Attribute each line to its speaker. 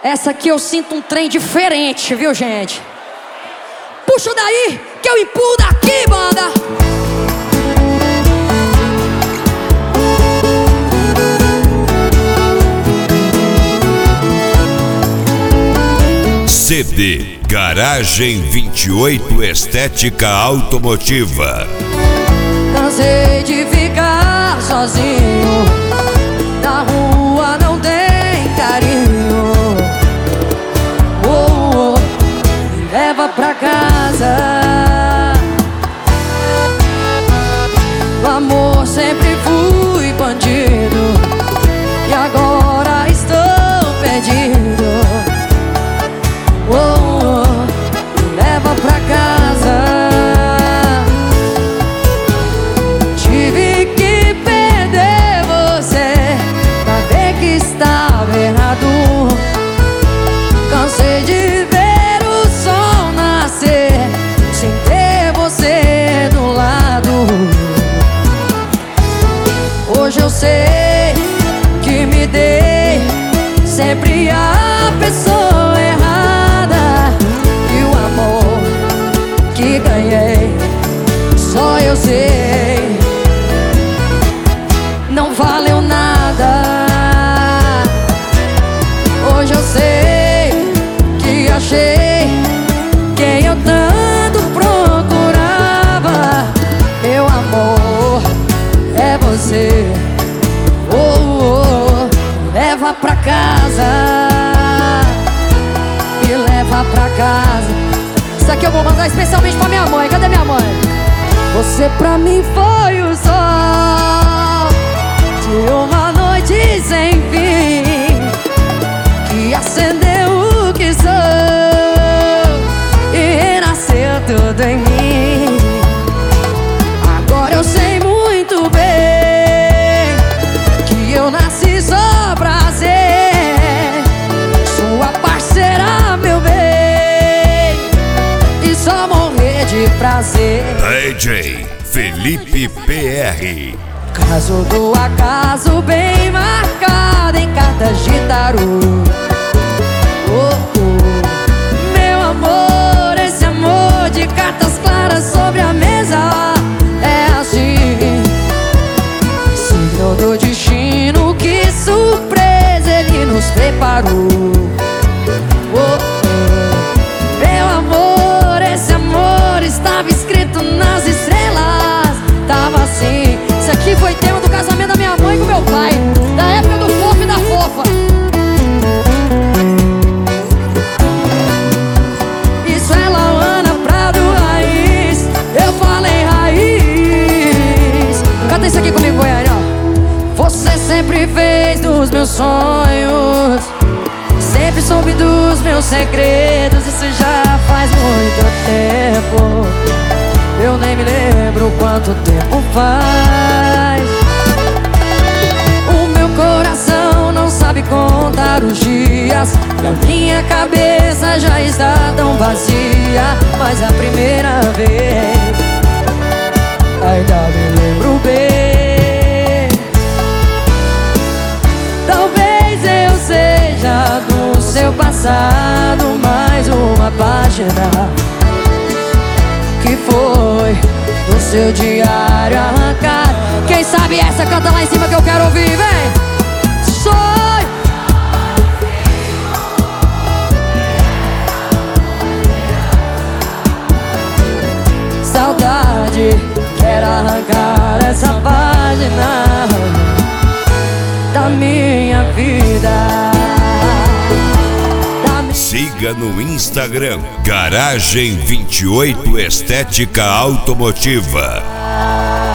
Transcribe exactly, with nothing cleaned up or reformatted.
Speaker 1: Essa aqui eu sinto um trem diferente, viu, gente? Puxa daí, que eu empurro daqui, banda.
Speaker 2: C D Garagem vinte e oito Estética Automotiva.
Speaker 1: Cansei de ficar sozinho, na rua não tem carinho. Oh, oh, me leva pra casa. No amor sempre fui bandido e agora estou perdido. Oh, oh, me leva pra casa. Tive que perder você pra ver que estava errado. Cansei de ver o sol nascer sem ter você do lado. Hoje eu sei que me dei sempre a pessoa errada, e o amor que ganhei só eu sei não valeu nada. Hoje eu sei que achei quem eu tanto procurava. Meu amor é você. Oh, oh, oh. Leva pra casa, me leva pra casa. Isso aqui eu vou mandar especialmente pra minha mãe. Cadê minha mãe? Você pra mim foi o sol de uma noite sem fim, que acendeu o que sou e renasceu tudo em mim. Agora eu sei muito bem que eu nasci só pra ser sua parceira, meu bem, e só morrer de prazer.
Speaker 2: D J Felipe P R.
Speaker 1: Caso do acaso bem marcado em cartas de tarô. Oh, oh. Meu amor, esse amor de cartas claras sobre a mesa é assim, signo do destino, que surpresa ele nos preparou. Oh, oh. Meu amor, esse amor estava escrito nas estrelas. Tava assim. Isso aqui foi tema do casamento da minha mãe com meu pai, da época do fofo e da fofa. Isso é Lauana Prado Raiz. Eu falei raiz. Canta isso aqui comigo, Goiânia. Você sempre fez dos meus sonhos, sempre soube dos meus segredos. Isso já faz muito tempo, eu nem me lembro quanto tempo faz. O meu coração não sabe contar os dias, e a minha cabeça já está tão vazia. Mas a primeira vez ainda me lembro bem. Talvez eu seja do seu passado mais uma página que foi do seu diário arrancado. Quem sabe essa canta lá em cima que eu quero ouvir, vem! Sonho! Saudade, quero arrancar essa página da minha vida.
Speaker 2: Siga no Instagram Garagem vinte e oito Estética Automotiva.